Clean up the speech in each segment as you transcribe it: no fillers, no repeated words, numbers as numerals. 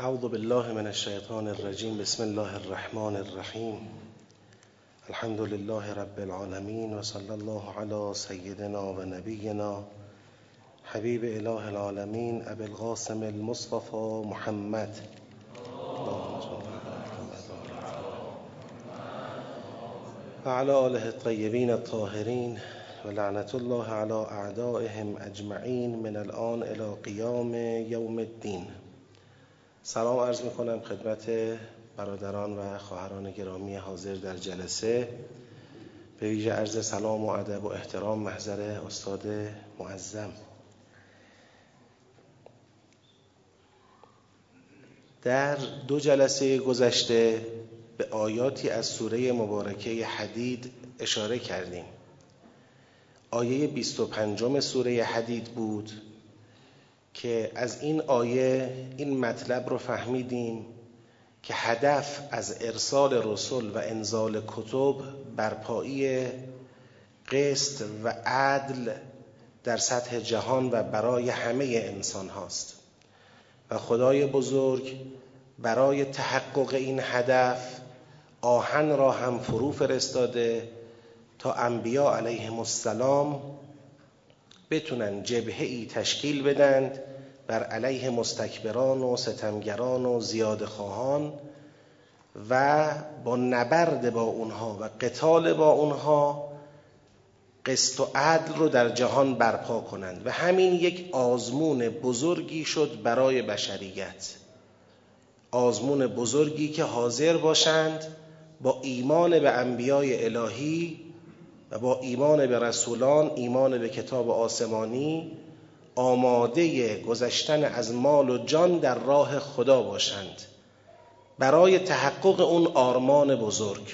اعوذ بالله من الشیطان الرجیم. بسم الله الرحمن الرحیم. الحمد لله رب العالمین و صلی الله علی سیدنا و نبینا حبیب اله العالمین ابی القاسم المصطفى محمد و علی آله الطیبین الطاهرین و لعنت الله علی اعدائهم اجمعین من الان الی قیام یوم الدین. سلام عرض میکنم خدمت برادران و خواهران گرامی حاضر در جلسه، به ویژه عرض سلام و ادب و احترام محضر استاد معظم. در دو جلسه گذشته به آیاتی از سوره مبارکه حدید اشاره کردیم. آیه 25 سوره حدید بود که از این آیه این مطلب رو فهمیدیم که هدف از ارسال رسل و انزال کتب برپایی قسط و عدل در سطح جهان و برای همه انسان هاست و خدای بزرگ برای تحقق این هدف آهن را هم فرو فرستاده تا انبیا علیهم السلام بتونن جبهه‌ای تشکیل بدند بر علیه مستکبران و ستمگران و زیادخواهان و با نبرد با اونها و قتال با اونها قسط و عدل رو در جهان برپا کنند و همین یک آزمون بزرگی شد برای بشریت. آزمون بزرگی که حاضر باشند با ایمان به انبیای الهی و با ایمان به رسولان، ایمان به کتاب آسمانی، آماده گذشتن از مال و جان در راه خدا باشند برای تحقق اون آرمان بزرگ.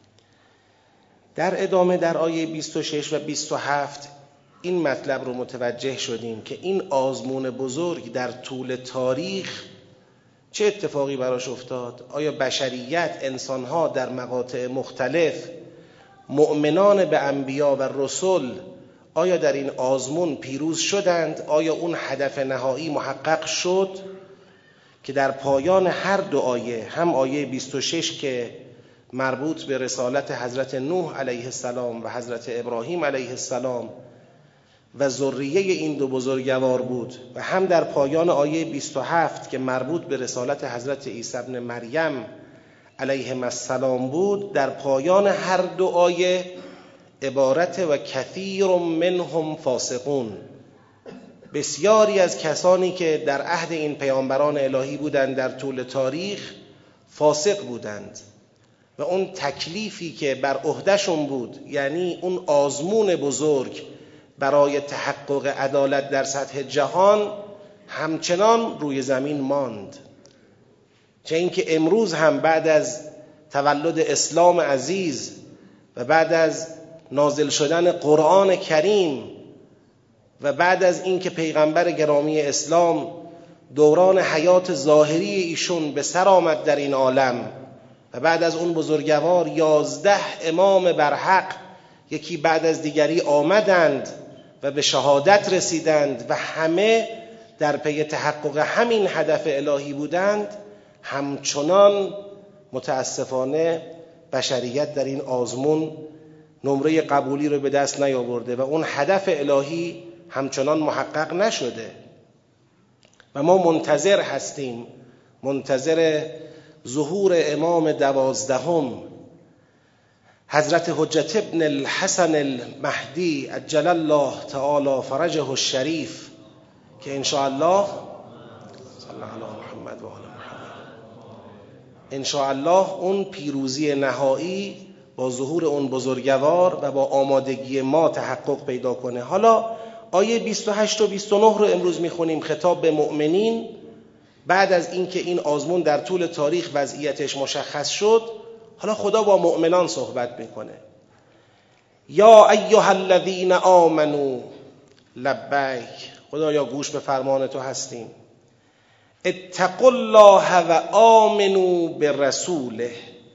در ادامه در آیه 26 و 27 این مطلب رو متوجه شدیم که این آزمون بزرگ در طول تاریخ چه اتفاقی براش افتاد؟ آیا بشریت، انسانها در مقاطع مختلف، مؤمنان به انبیا و رسل، آیا در این آزمون پیروز شدند؟ آیا اون هدف نهایی محقق شد؟ که در پایان هر دو آیه، هم آیه 26 که مربوط به رسالت حضرت نوح علیه السلام و حضرت ابراهیم علیه السلام و ذریه این دو بزرگوار بود، و هم در پایان آیه 27 که مربوط به رسالت حضرت عیسی ابن مریم علیه السلام بود، در پایان هر دو آیه عبارت و کثیر منهم فاسقون، بسیاری از کسانی که در عهد این پیامبران الهی بودند در طول تاریخ فاسق بودند و اون تکلیفی که بر عهدهشون بود، یعنی اون آزمون بزرگ برای تحقق عدالت در سطح جهان، همچنان روی زمین ماند. چه اینکه امروز هم بعد از تولد اسلام عزیز و بعد از نازل شدن قرآن کریم و بعد از اینکه پیغمبر گرامی اسلام دوران حیات ظاهری ایشون به سر آمد در این عالم و بعد از اون بزرگوار 11 امام برحق یکی بعد از دیگری آمدند و به شهادت رسیدند و همه در پی تحقق همین هدف الهی بودند، همچنان متاسفانه بشریت در این آزمون نمره قبولی رو به دست نیاورده و اون هدف الهی همچنان محقق نشده و ما منتظر هستیم، منتظر ظهور امام 12 حضرت حجت ابن الحسن المهدی عجل الله تعالی فرجه الشریف که انشاءالله صلی الله علی محمد و آل محمد، انشاءالله اون پیروزی نهایی با ظهور اون بزرگوار و با آمادگی ما تحقق پیدا کنه. حالا آیه 28 و 29 رو امروز میخونیم، خطاب به مؤمنین. بعد از اینکه این آزمون در طول تاریخ وضعیتش مشخص شد، حالا خدا با مؤمنان صحبت میکنه. یا ایها الذین آمنو لبیک، خدایا گوش به فرمان تو هستیم. اتقوا الله و آمنو برسوله،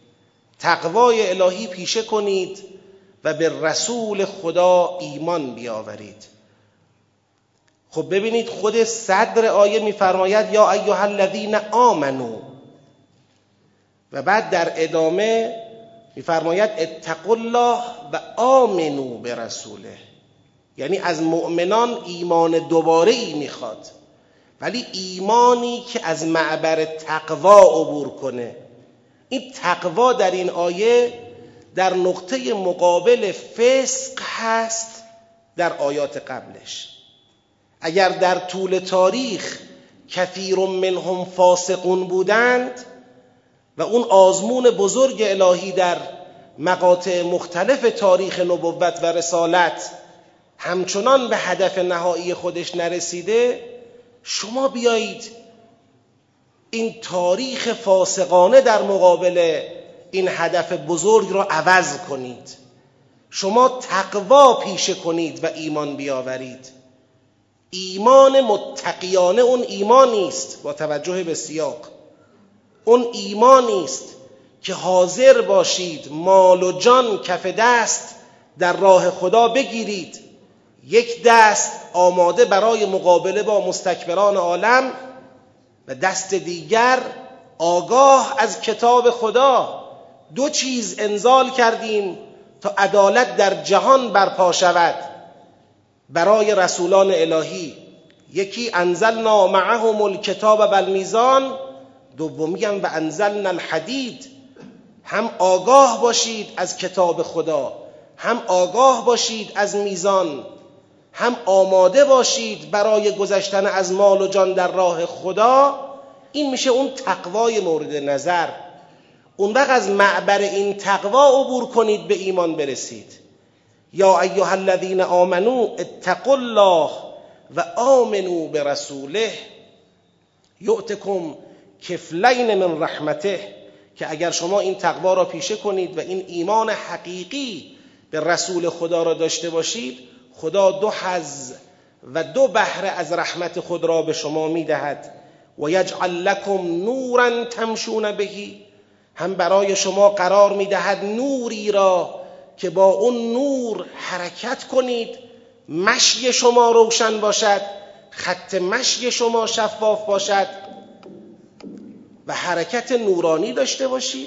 تقوای الهی پیشه کنید و به رسول خدا ایمان بیاورید. خب ببینید خود صدر آیه میفرماید یا ایها الذین آمنو، و بعد در ادامه میفرماید اتقوا الله و آمنو برسوله. یعنی از مؤمنان ایمان دوباره ای میخواد، ولی ایمانی که از معبر تقوا عبور کنه. این تقوا در این آیه در نقطه مقابل فسق هست در آیات قبلش. اگر در طول تاریخ کثیر منهم فاسقون بودند و اون آزمون بزرگ الهی در مقاطع مختلف تاریخ نبوت و رسالت همچنان به هدف نهایی خودش نرسیده، شما بیایید این تاریخ فاسقانه در مقابل این هدف بزرگ را عوض کنید. شما تقوا پیشه کنید و ایمان بیاورید. ایمان متقیانه اون ایمانی است، با توجه به سیاق، اون ایمانی است که حاضر باشید مال و جان کف دست در راه خدا بگیرید، یک دست آماده برای مقابله با مستکبران عالم و دست دیگر آگاه از کتاب خدا. دو چیز انزال کردیم تا عدالت در جهان برپا شود برای رسولان الهی. یکی انزلنا معهم الکتاب والمیزان، دومی هم و انزلنا الحدید. هم آگاه باشید از کتاب خدا، هم آگاه باشید از میزان، هم آماده باشید برای گذشتن از مال و جان در راه خدا. این میشه اون تقوای مورد نظر. اون وقت از معبر این تقوا عبور کنید به ایمان برسید. یا ایها الذین آمنو اتقوا الله و آمنو برسوله یؤتکم کفلین من رحمته، که اگر شما این تقوا را پیشه کنید و این ایمان حقیقی به رسول خدا را داشته باشید، خدا 2 حظ و 2 بهره از رحمت خود را به شما میدهد. و یجعل لکم نورا تمشون بهی، هم برای شما قرار میدهد نوری را که با اون نور حرکت کنید، مشی شما روشن باشد، خط مشی شما شفاف باشد و حرکت نورانی داشته باشید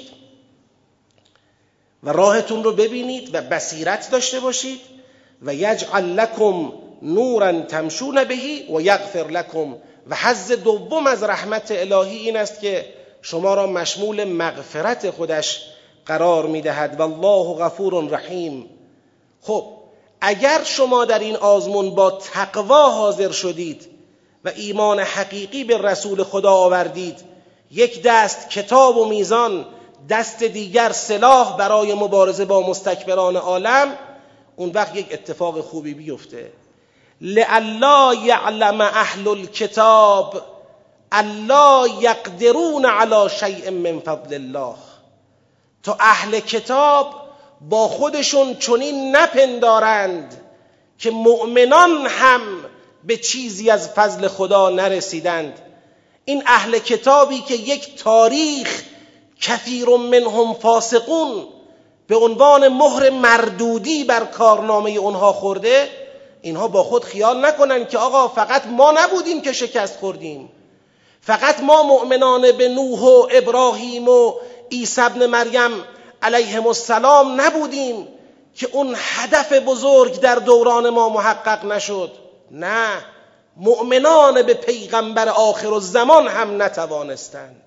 و راهتون رو ببینید و بصیرت داشته باشید. و یجعل لکم نورا تمشون بهی و یغفر لکم، و حظ دوم از رحمت الهی این است که شما را مشمول مغفرت خودش قرار میدهد. والله غفور رحیم. خب اگر شما در این آزمون با تقوا حاضر شدید و ایمان حقیقی به رسول خدا آوردید، یک دست کتاب و میزان، دست دیگر سلاح برای مبارزه با مستکبران عالم، اون وقت یک اتفاق خوبی بیفته. لئلا یعلم اهل الکتاب الا یقدرون علی شیء من فضل الله، تا اهل کتاب با خودشون چنین نپندارند که مؤمنان هم به چیزی از فضل خدا نرسیدند. این اهل کتابی که یک تاریخ کثیر منهم فاسقون به عنوان مهر مردودی بر کارنامه اونها خورده، اینها با خود خیال نکنن که آقا فقط ما نبودیم که شکست خوردیم، فقط ما مؤمنان به نوح و ابراهیم و عیسی ابن مریم علیهم السلام نبودیم که اون هدف بزرگ در دوران ما محقق نشد. نه، مؤمنان به پیغمبر آخر الزمان هم نتوانستند،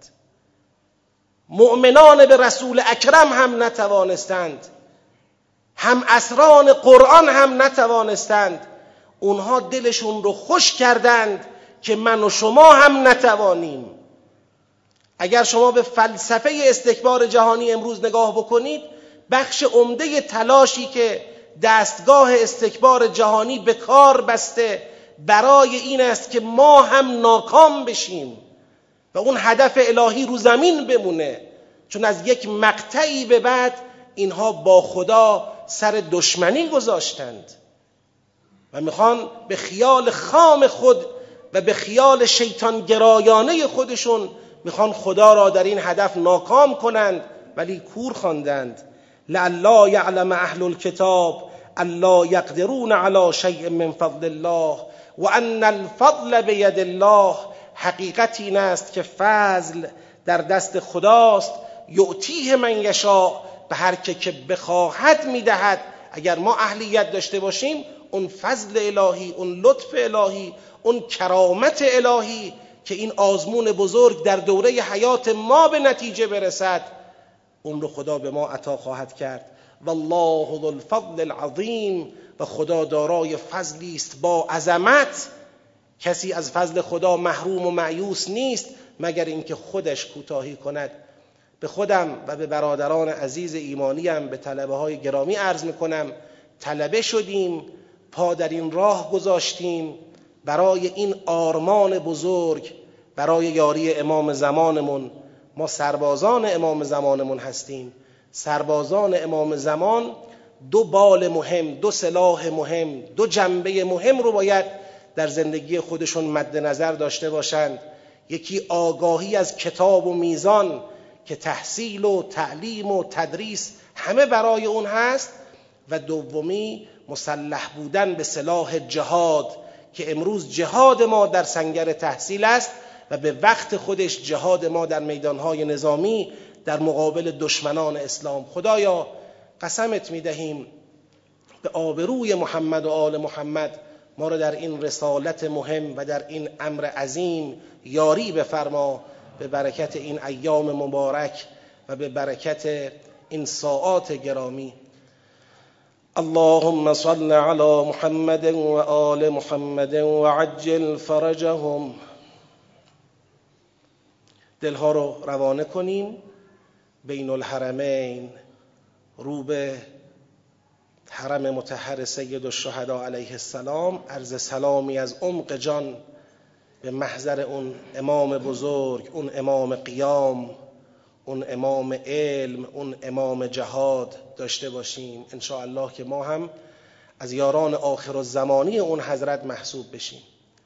مؤمنان به رسول اکرم هم نتوانستند، هم اسران قرآن هم نتوانستند. اونها دلشون رو خوش کردند که من و شما هم نتوانیم. اگر شما به فلسفه استکبار جهانی امروز نگاه بکنید، بخش عمده تلاشی که دستگاه استکبار جهانی به کار بسته برای این است که ما هم ناکام بشیم و اون هدف الهی رو زمین بمونه. چون از یک مقطعی به بعد اینها با خدا سر دشمنی گذاشتند و میخوان به خیال خام خود و به خیال شیطان گرایانه خودشون میخوان خدا را در این هدف ناکام کنند، ولی کور خواندند. لعلا یعلم اهل الکتاب الا یقدرون علی شیء من فضل الله و ان الفضل بید الله. حقیقت این است که فضل در دست خداست، یعطیه من یشاء، به هر که بخواهد میدهد. اگر ما اهلیت داشته باشیم، اون فضل الهی، اون لطف الهی، اون کرامت الهی که این آزمون بزرگ در دوره حیات ما به نتیجه برسد، اون رو خدا به ما عطا خواهد کرد. والله ذو الفضل العظیم. و خدا دارای فضلی است با عظمت. کسی از فضل خدا محروم و مایوس نیست مگر اینکه خودش کوتاهی کند. به خودم و به برادران عزیز ایمانیم، به طلبه های گرامی عرض میکنم، طلبه شدیم، پا در این راه گذاشتیم برای این آرمان بزرگ، برای یاری امام زمانمون. ما سربازان امام زمانمون هستیم. سربازان امام زمان دو بال مهم، دو سلاح مهم، دو جنبه مهم رو باید در زندگی خودشون مد نظر داشته باشند. یکی آگاهی از کتاب و میزان که تحصیل و تعلیم و تدریس همه برای اون هست، و دومی مسلح بودن به سلاح جهاد که امروز جهاد ما در سنگر تحصیل است و به وقت خودش جهاد ما در میدانهای نظامی در مقابل دشمنان اسلام. خدایا قسمت میدهیم به آبروی محمد و آل محمد ما را در این رسالت مهم و در این امر عظیم یاری بفرما، به برکت این ایام مبارک و به برکت این ساعات گرامی. اللهم صل علی محمد و آل محمد و عجل فرجهم. دلها رو روانه کنیم بین الحرمین، رو به حرم مطهر سید الشهدا علیه السلام، عرض سلامی از عمق جان به محضر اون امام بزرگ، اون امام قیام، اون امام علم، اون امام جهاد داشته باشیم. ان شاء الله که ما هم از یاران آخر الزمانی اون حضرت محسوب بشیم.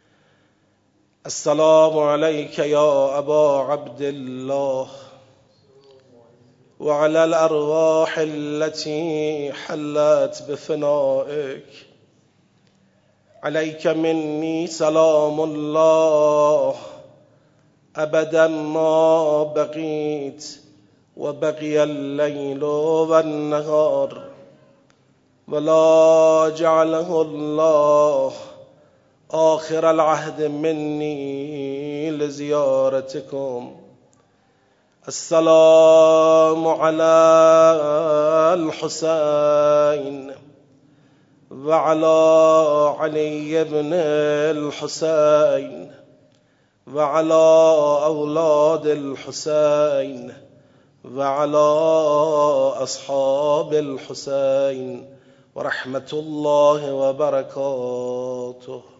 السلام علیک یا ابا عبدالله وعلى الأرواح التي حلت بفنائك. عليك مني سلام الله أبدا ما بقيت وبقي الليل والنهار، ولا جعله الله آخر العهد مني لزيارتكم. السلام على الحسين وعلى علي بن الحسين وعلى أولاد الحسين وعلى أصحاب الحسين ورحمة الله وبركاته.